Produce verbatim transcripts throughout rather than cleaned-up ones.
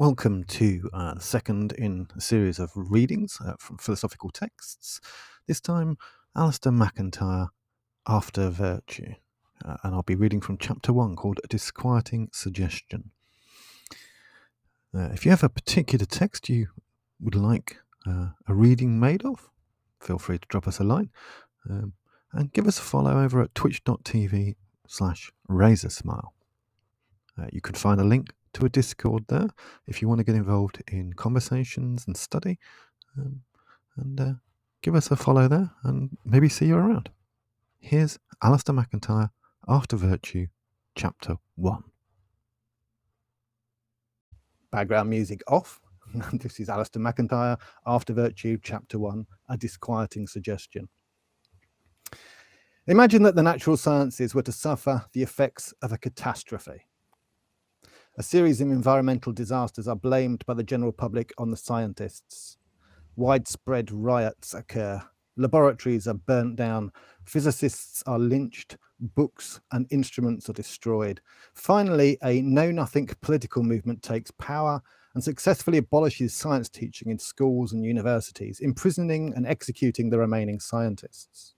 Welcome to uh, the second in a series of readings uh, from philosophical texts. This time, Alistair MacIntyre, After Virtue. Uh, and I'll be reading from chapter one called A Disquieting Suggestion. Uh, if you have a particular text you would like uh, a reading made of, feel free to drop us a line um, and give us a follow over at twitch.tv slash razorsmile. Uh, you can find a link to a Discord there if you want to get involved in conversations and study. Um, and uh, give us a follow there and maybe see you around. Here's Alistair MacIntyre, After Virtue, Chapter one. Background music off. This is Alistair MacIntyre, After Virtue, Chapter one, A Disquieting Suggestion. Imagine that the natural sciences were to suffer the effects of a catastrophe. A series of environmental disasters are blamed by the general public on the scientists. Widespread riots occur. Laboratories are burnt down. Physicists are lynched. Books and instruments are destroyed. Finally, a know-nothing political movement takes power and successfully abolishes science teaching in schools and universities, imprisoning and executing the remaining scientists.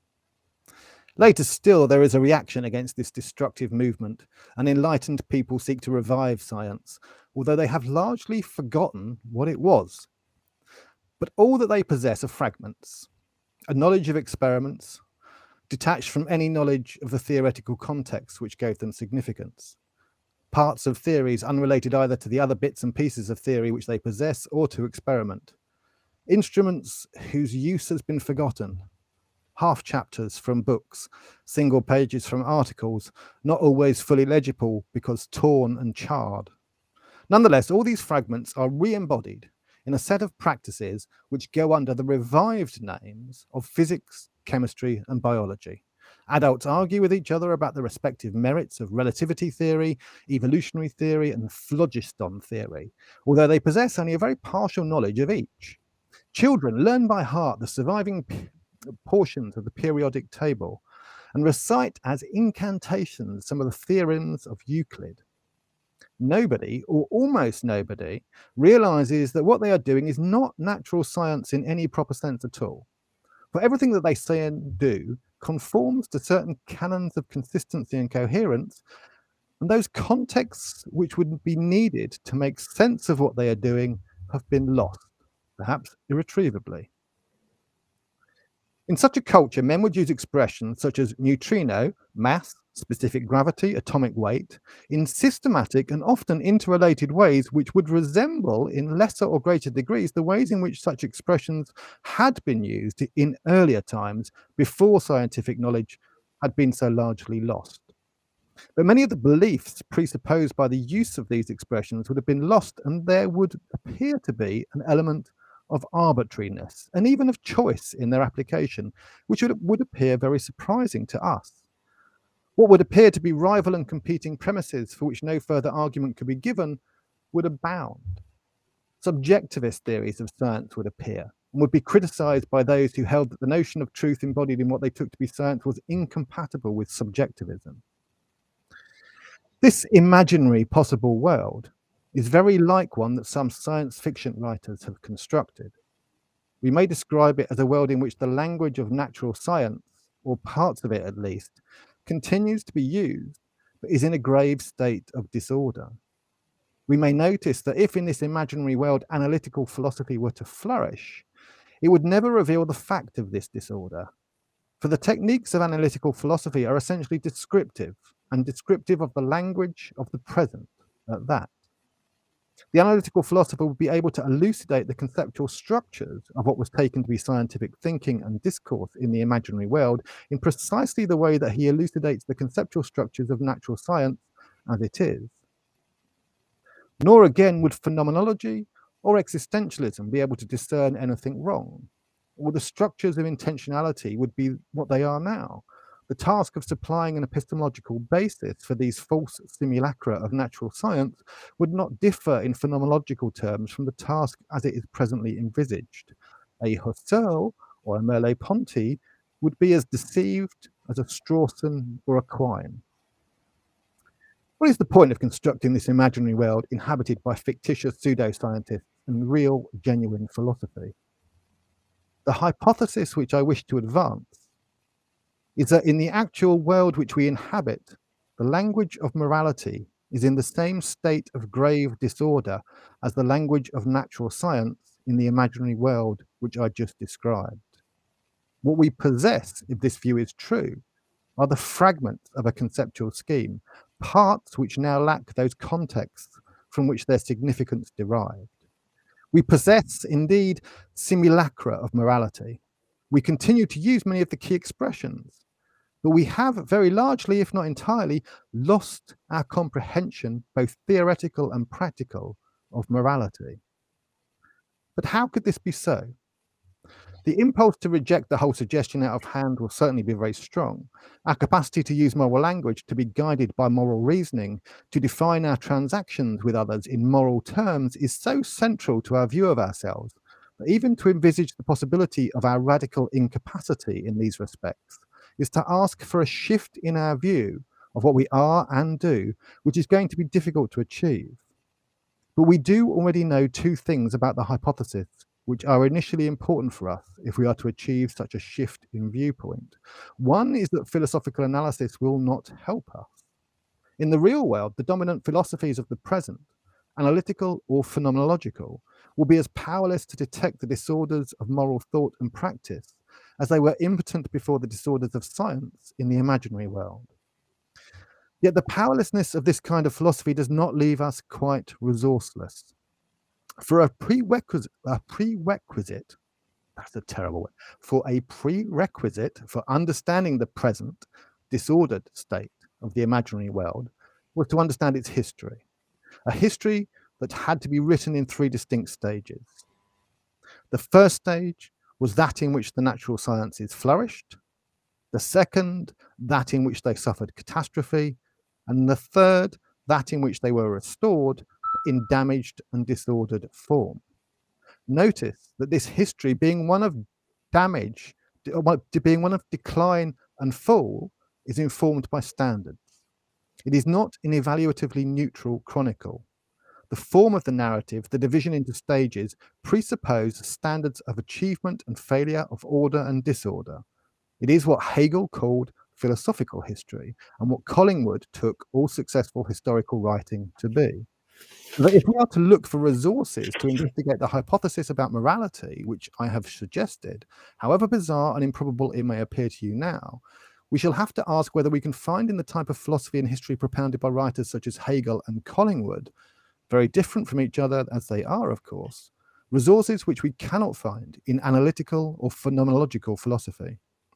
Later still, there is a reaction against this destructive movement, and enlightened people seek to revive science, although they have largely forgotten what it was. But all that they possess are fragments, a knowledge of experiments, detached from any knowledge of the theoretical context which gave them significance. Parts of theories unrelated either to the other bits and pieces of theory which they possess or to experiment. Instruments whose use has been forgotten. Half chapters from books, single pages from articles, not always fully legible because torn and charred. Nonetheless, all these fragments are re-embodied in a set of practices which go under the revived names of physics, chemistry, and biology. Adults argue with each other about the respective merits of relativity theory, evolutionary theory, and phlogiston theory, although they possess only a very partial knowledge of each. Children learn by heart the surviving portions of the periodic table and recite as incantations some of the theorems of Euclid. Nobody, or almost nobody, realizes that what they are doing is not natural science in any proper sense at all. For everything that they say and do conforms to certain canons of consistency and coherence, and those contexts which would be needed to make sense of what they are doing have been lost, perhaps irretrievably. In such a culture, men would use expressions such as neutrino, mass, specific gravity, atomic weight, in systematic and often interrelated ways which would resemble, in lesser or greater degrees, the ways in which such expressions had been used in earlier times before scientific knowledge had been so largely lost. But many of the beliefs presupposed by the use of these expressions would have been lost, and there would appear to be an element of arbitrariness and even of choice in their application, which would, would appear very surprising to us. What would appear to be rival and competing premises for which no further argument could be given would abound. Subjectivist theories of science would appear and would be criticized by those who held that the notion of truth embodied in what they took to be science was incompatible with subjectivism. This imaginary possible world is very like one that some science fiction writers have constructed. We may describe it as a world in which the language of natural science, or parts of it at least, continues to be used, but is in a grave state of disorder. We may notice that if in this imaginary world analytical philosophy were to flourish, it would never reveal the fact of this disorder. For the techniques of analytical philosophy are essentially descriptive, and descriptive of the language of the present at that. The analytical philosopher would be able to elucidate the conceptual structures of what was taken to be scientific thinking and discourse in the imaginary world in precisely the way that he elucidates the conceptual structures of natural science as it is. Nor again would phenomenology or existentialism be able to discern anything wrong, or the structures of intentionality would be what they are now. The task of supplying an epistemological basis for these false simulacra of natural science would not differ in phenomenological terms from the task as it is presently envisaged. A Husserl or a Merleau-Ponty would be as deceived as a Strawson or a Quine. What is the point of constructing this imaginary world inhabited by fictitious pseudoscientists and real, genuine philosophy? The hypothesis which I wish to advance is that in the actual world which we inhabit, the language of morality is in the same state of grave disorder as the language of natural science in the imaginary world which I just described. What we possess, if this view is true, are the fragments of a conceptual scheme, parts which now lack those contexts from which their significance derived. We possess, indeed, simulacra of morality. We continue to use many of the key expressions, but we have very largely, if not entirely, lost our comprehension, both theoretical and practical, of morality. But how could this be so? The impulse to reject the whole suggestion out of hand will certainly be very strong. Our capacity to use moral language, to be guided by moral reasoning, to define our transactions with others in moral terms is so central to our view of ourselves that even to envisage the possibility of our radical incapacity in these respects is to ask for a shift in our view of what we are and do, which is going to be difficult to achieve. But we do already know two things about the hypothesis which are initially important for us if we are to achieve such a shift in viewpoint. One is that philosophical analysis will not help us. In the real world, the dominant philosophies of the present, analytical or phenomenological, will be as powerless to detect the disorders of moral thought and practice as they were impotent before the disorders of science in the imaginary world. Yet the powerlessness of this kind of philosophy does not leave us quite resourceless. For a prerequisite, a prerequisite, that's a terrible word, for a prerequisite for understanding the present disordered state of the imaginary world was to understand its history, a history that had to be written in three distinct stages. The first stage was that in which the natural sciences flourished, the second, that in which they suffered catastrophe, and the third, that in which they were restored in damaged and disordered form. Notice that this history, being one of damage, being one of decline and fall, is informed by standards. It is not an evaluatively neutral chronicle. The form of the narrative, the division into stages, presuppose standards of achievement and failure, of order and disorder. It is what Hegel called philosophical history, and what Collingwood took all successful historical writing to be. So that if we are to look for resources to investigate the hypothesis about morality, which I have suggested, however bizarre and improbable it may appear to you now, we shall have to ask whether we can find in the type of philosophy and history propounded by writers such as Hegel and Collingwood, very different from each other as they are, of course, resources which we cannot find in analytical or phenomenological philosophy.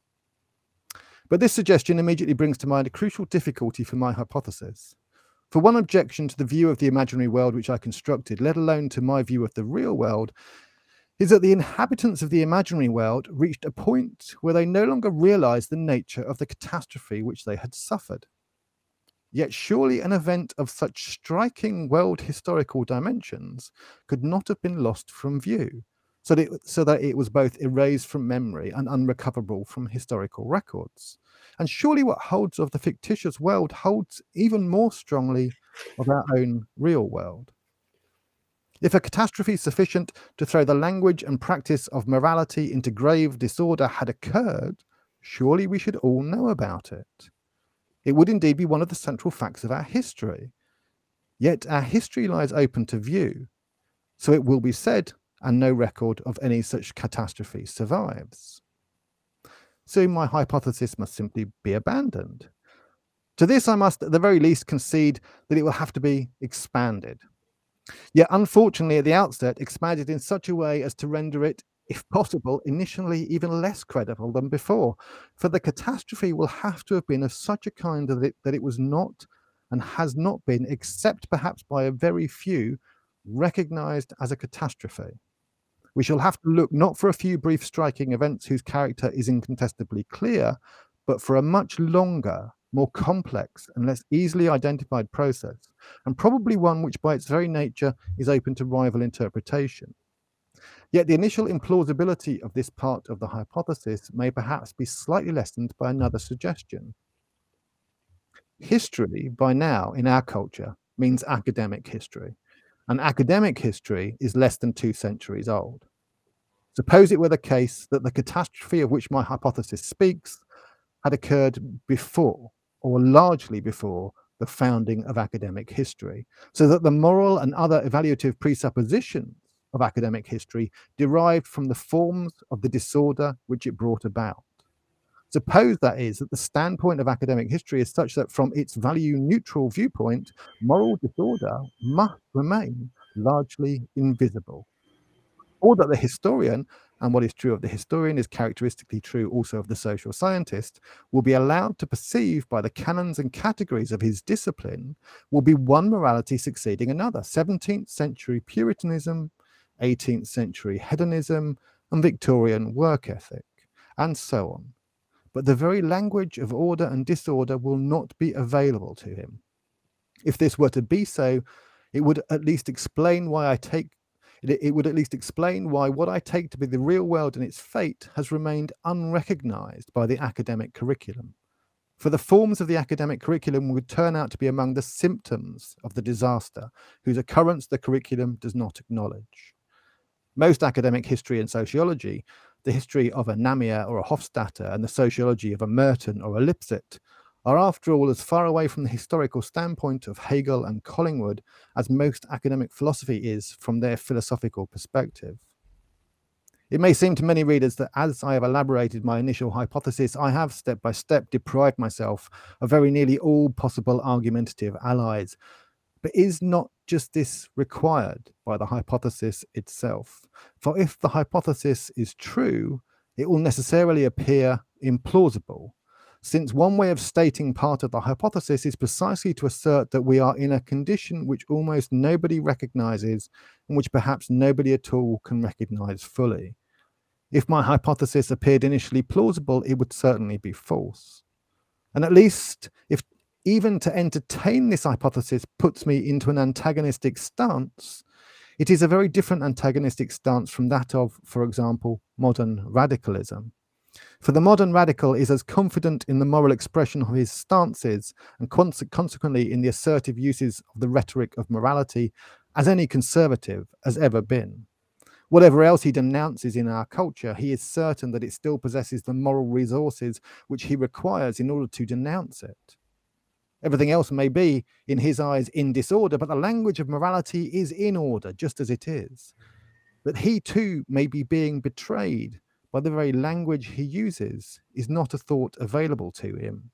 But this suggestion immediately brings to mind a crucial difficulty for my hypothesis. For one objection to the view of the imaginary world which I constructed, let alone to my view of the real world, is that the inhabitants of the imaginary world reached a point where they no longer realized the nature of the catastrophe which they had suffered. Yet surely an event of such striking world historical dimensions could not have been lost from view, so that it, so that it was both erased from memory and unrecoverable from historical records. And surely what holds of the fictitious world holds even more strongly of our own real world. If a catastrophe sufficient to throw the language and practice of morality into grave disorder had occurred, surely we should all know about it. It would indeed be one of the central facts of our history. Yet our history lies open to view, so it will be said, and no record of any such catastrophe survives. So my hypothesis must simply be abandoned. To this I must at the very least concede that it will have to be expanded. Yet unfortunately at the outset expanded in such a way as to render it, if possible, initially even less credible than before, for the catastrophe will have to have been of such a kind that it, that it was not and has not been, except perhaps by a very few, recognized as a catastrophe. We shall have to look not for a few brief striking events whose character is incontestably clear, but for a much longer, more complex and less easily identified process, and probably one which by its very nature is open to rival interpretation. Yet the initial implausibility of this part of the hypothesis may perhaps be slightly lessened by another suggestion. History, by now, in our culture, means academic history, and academic history is less than two centuries old. Suppose it were the case that the catastrophe of which my hypothesis speaks had occurred before, or largely before, the founding of academic history, so that the moral and other evaluative presuppositions of academic history derived from the forms of the disorder which it brought about. Suppose, that is, that the standpoint of academic history is such that from its value-neutral viewpoint, moral disorder must remain largely invisible. Or that the historian, and what is true of the historian is characteristically true also of the social scientist, will be allowed to perceive by the canons and categories of his discipline will be one morality succeeding another: seventeenth century Puritanism, eighteenth century hedonism, and Victorian work ethic, and so on. But the very language of order and disorder will not be available to him. If this were to be so, it would at least explain why I take it, it would at least explain why what I take to be the real world and its fate has remained unrecognized by the academic curriculum. For the forms of the academic curriculum would turn out to be among the symptoms of the disaster, whose occurrence the curriculum does not acknowledge. Most academic history and sociology, the history of a Namier or a Hofstadter and the sociology of a Merton or a Lipset, are after all as far away from the historical standpoint of Hegel and Collingwood as most academic philosophy is from their philosophical perspective. It may seem to many readers that as I have elaborated my initial hypothesis, I have step by step deprived myself of very nearly all possible argumentative allies. But is not just this required by the hypothesis itself? For if the hypothesis is true, it will necessarily appear implausible, since one way of stating part of the hypothesis is precisely to assert that we are in a condition which almost nobody recognizes and which perhaps nobody at all can recognize fully. If my hypothesis appeared initially plausible, it would certainly be false. And at least if even to entertain this hypothesis puts me into an antagonistic stance, it is a very different antagonistic stance from that of, for example, modern radicalism. For the modern radical is as confident in the moral expression of his stances and conse consequently in the assertive uses of the rhetoric of morality as any conservative has ever been. Whatever else he denounces in our culture, he is certain that it still possesses the moral resources which he requires in order to denounce it. Everything else may be, in his eyes, in disorder, but the language of morality is in order, just as it is. That he too may be being betrayed by the very language he uses is not a thought available to him.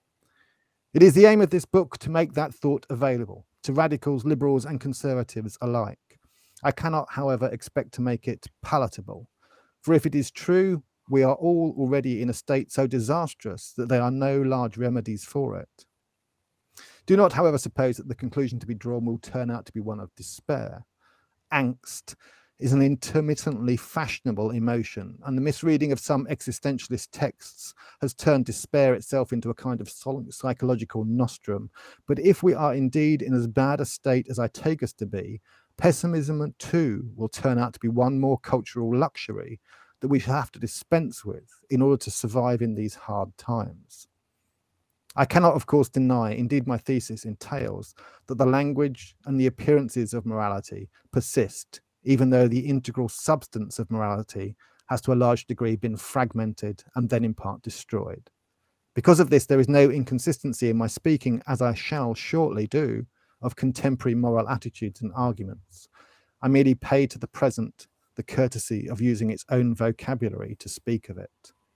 It is the aim of this book to make that thought available to radicals, liberals, and conservatives alike. I cannot, however, expect to make it palatable, for if it is true, we are all already in a state so disastrous that there are no large remedies for it. Do not, however, suppose that the conclusion to be drawn will turn out to be one of despair. Angst is an intermittently fashionable emotion, and the misreading of some existentialist texts has turned despair itself into a kind of psychological nostrum. But if we are indeed in as bad a state as I take us to be, pessimism too will turn out to be one more cultural luxury that we shall have to dispense with in order to survive in these hard times. I cannot, of course, deny, indeed my thesis entails, that the language and the appearances of morality persist, even though the integral substance of morality has to a large degree been fragmented and then in part destroyed. Because of this, there is no inconsistency in my speaking, as I shall shortly do, of contemporary moral attitudes and arguments. I merely pay to the present the courtesy of using its own vocabulary to speak of it.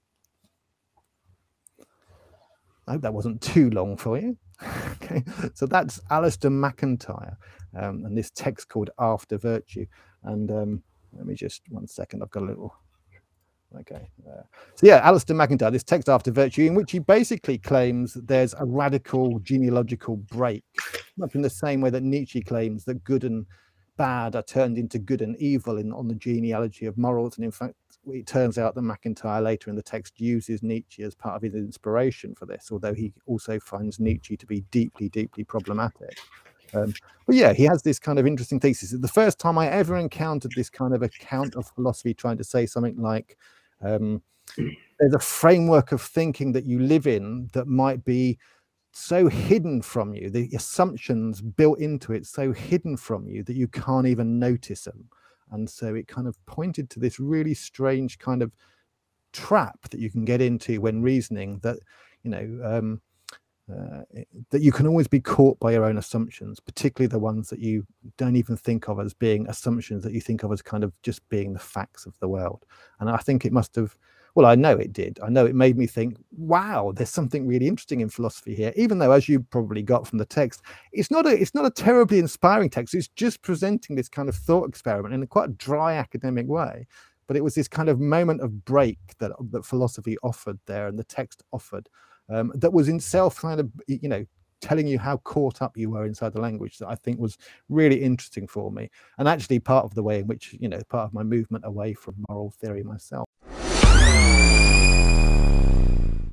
I hope that wasn't too long for you. Okay, so that's Alistair MacIntyre um, and this text called After Virtue. And um, let me just, one second, I've got a little, okay. Uh, so yeah, Alistair MacIntyre, this text After Virtue, in which he basically claims that there's a radical genealogical break, much in the same way that Nietzsche claims that good and bad are turned into good and evil in, on the genealogy of morals. And in fact, it turns out that MacIntyre later in the text uses Nietzsche as part of his inspiration for this, although he also finds Nietzsche to be deeply, deeply problematic. Um, but yeah, he has this kind of interesting thesis. The first time I ever encountered this kind of account of philosophy trying to say something like, um, there's a framework of thinking that you live in that might be so hidden from you, the assumptions built into it so hidden from you that you can't even notice them. And so it kind of pointed to this really strange kind of trap that you can get into when reasoning, that, you know, um, uh, that you can always be caught by your own assumptions, particularly the ones that you don't even think of as being assumptions, that you think of as kind of just being the facts of the world. And I think it must have, well, I know it did. I know it made me think, wow, there's something really interesting in philosophy here, even though, as you probably got from the text, it's not a it's not a terribly inspiring text. It's just presenting this kind of thought experiment in a quite dry academic way. But it was this kind of moment of break that, that philosophy offered there, and the text offered, um, that was in itself kind of, you know, telling you how caught up you were inside the language, that I think was really interesting for me, and actually part of the way in which, you know, part of my movement away from moral theory myself.